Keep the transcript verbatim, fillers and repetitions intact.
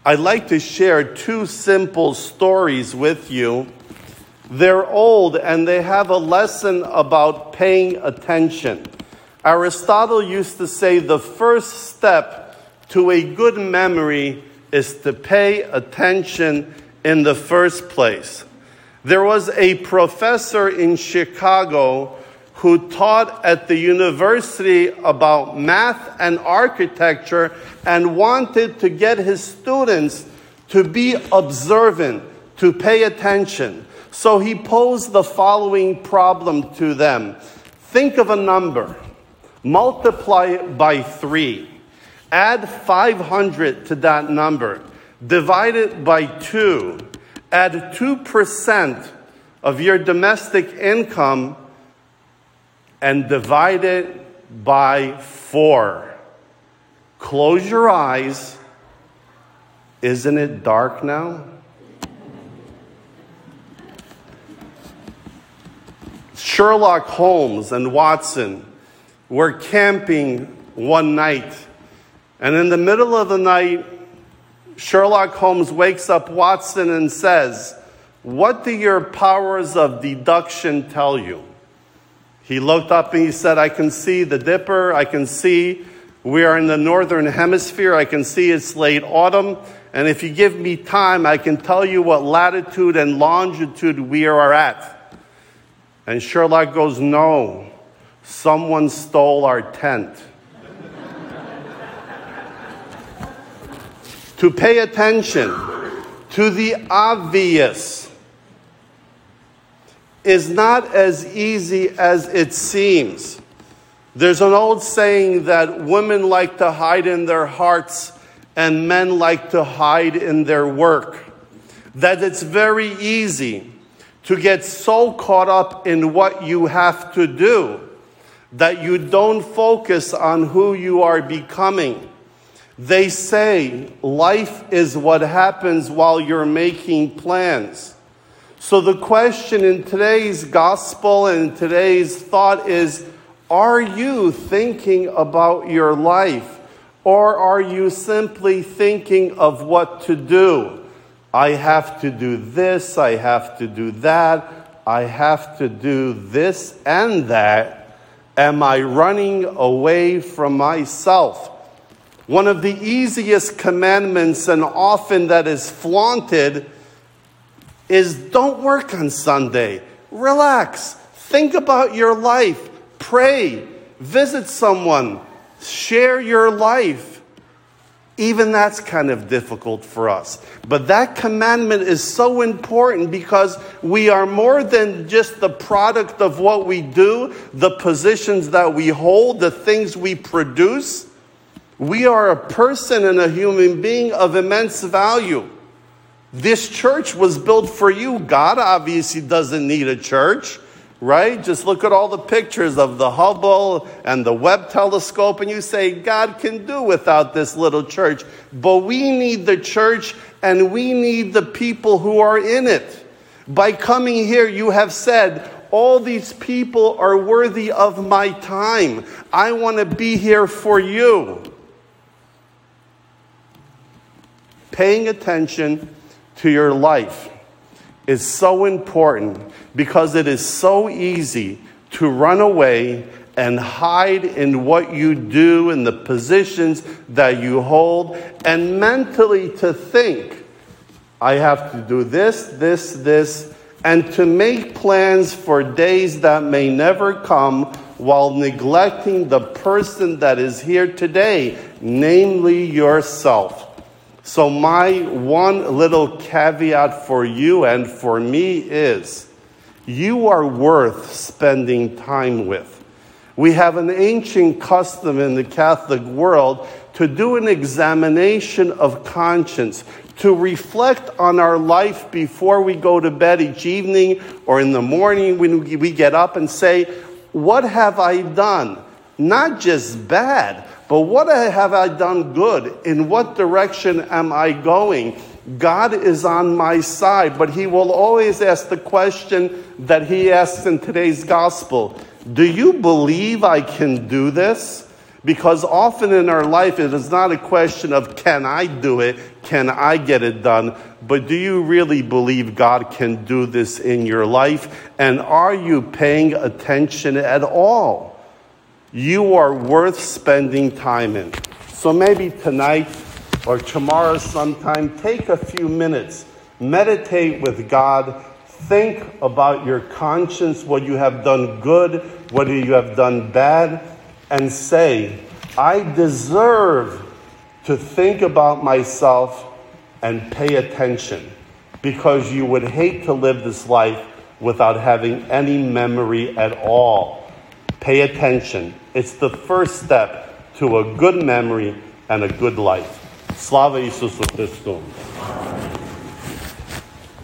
I'd like to share two simple stories with you. They're old and they have a lesson about paying attention. Aristotle used to say the first step to a good memory is to pay attention in the first place. There was a professor in Chicago who taught at the university about math and architecture and wanted to get his students to be observant, to pay attention. So he posed the following problem to them. Think of a number, multiply it by three, add five hundred to that number, divide it by two, add two percent of your domestic income, and divide it by four. Close your eyes. Isn't it dark now? Sherlock Holmes and Watson were camping one night. And in the middle of the night, Sherlock Holmes wakes up Watson and says, "What do your powers of deduction tell you?" He looked up and he said, "I can see the Dipper. I can see we are in the northern hemisphere. I can see it's late autumn. And if you give me time, I can tell you what latitude and longitude we are at." And Sherlock goes, "No, someone stole our tent." To pay attention to the obvious is not as easy as it seems. There's an old saying that women like to hide in their hearts and men like to hide in their work. That it's very easy to get so caught up in what you have to do that you don't focus on who you are becoming. They say life is what happens while you're making plans. So the question in today's gospel and today's thought is, are you thinking about your life? Or are you simply thinking of what to do? I have to do this, I have to do that, I have to do this and that. Am I running away from myself? One of the easiest commandments, and often that is flaunted, is don't work on Sunday. Relax. Think about your life. Pray. Visit someone. Share your life. Even that's kind of difficult for us. But that commandment is so important because we are more than just the product of what we do, the positions that we hold, the things we produce. We are a person and a human being of immense value. This church was built for you. God obviously doesn't need a church, right? Just look at all the pictures of the Hubble and the Webb telescope and you say, God can do without this little church. But we need the church and we need the people who are in it. By coming here, you have said, all these people are worthy of my time. I want to be here for you. Paying attention to your life is so important because it is so easy to run away and hide in what you do and the positions that you hold and mentally to think, I have to do this, this, this, and to make plans for days that may never come while neglecting the person that is here today, namely yourself. So my one little caveat for you and for me is, you are worth spending time with. We have an ancient custom in the Catholic world to do an examination of conscience, to reflect on our life before we go to bed each evening or in the morning when we get up and say, what have I done? Not just bad, but what have I done good? In what direction am I going? God is on my side, but he will always ask the question that he asks in today's gospel. Do you believe I can do this? Because often in our life, it is not a question of, can I do it? Can I get it done? But do you really believe God can do this in your life? And are you paying attention at all? You are worth spending time in. So maybe tonight or tomorrow sometime, take a few minutes, meditate with God, think about your conscience, what you have done good, what you have done bad, and say, I deserve to think about myself and pay attention, because you would hate to live this life without having any memory at all. Pay attention. It's the first step to a good memory and a good life. Slava Isusu Christu.